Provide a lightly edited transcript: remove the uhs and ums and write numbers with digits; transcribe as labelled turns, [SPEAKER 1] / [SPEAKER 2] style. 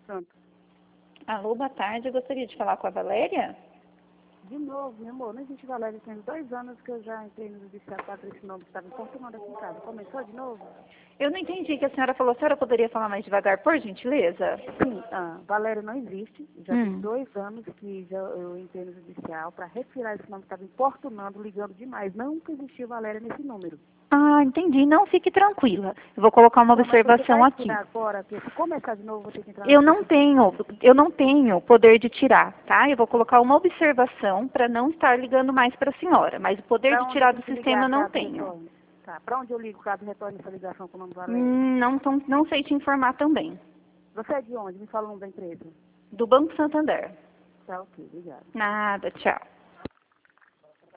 [SPEAKER 1] Pronto.
[SPEAKER 2] Alô, boa tarde. Eu gostaria de falar com a Valéria.
[SPEAKER 1] De novo, meu amor, não existe Valéria. Tem 2 anos que eu já entrei no judiciário para esse nome que estava importunando aqui em casa. Começou de novo?
[SPEAKER 2] Eu não entendi o que a senhora falou. A senhora poderia falar mais devagar, por gentileza?
[SPEAKER 1] Sim, Valéria não existe. Já tem
[SPEAKER 2] Hum.
[SPEAKER 1] 2 anos que eu entrei no judicial para retirar esse nome que estava importunando, ligando demais. Nunca existiu Valéria nesse número.
[SPEAKER 2] Ah, entendi. Não, fique tranquila. Eu vou colocar uma
[SPEAKER 1] Então, mas você
[SPEAKER 2] observação
[SPEAKER 1] vai
[SPEAKER 2] aqui.
[SPEAKER 1] tirar agora, porque se começar de novo, eu vou ter que entrar na
[SPEAKER 2] Eu
[SPEAKER 1] justiça.
[SPEAKER 2] não tenho poder de tirar, tá? Eu vou colocar uma observação para não estar ligando mais para a senhora, mas o poder de
[SPEAKER 1] Para onde eu
[SPEAKER 2] tirar do
[SPEAKER 1] tenho que
[SPEAKER 2] sistema
[SPEAKER 1] ligar
[SPEAKER 2] eu não
[SPEAKER 1] caso
[SPEAKER 2] tenho.
[SPEAKER 1] retorne? Tá, para onde eu ligo caso retorne essa ligação com o nome Valéria?
[SPEAKER 2] Não sei te informar também.
[SPEAKER 1] Você é de onde? Me fala o nome da empresa.
[SPEAKER 2] Do Banco Santander.
[SPEAKER 1] Tá, ok, obrigada.
[SPEAKER 2] Nada, tchau.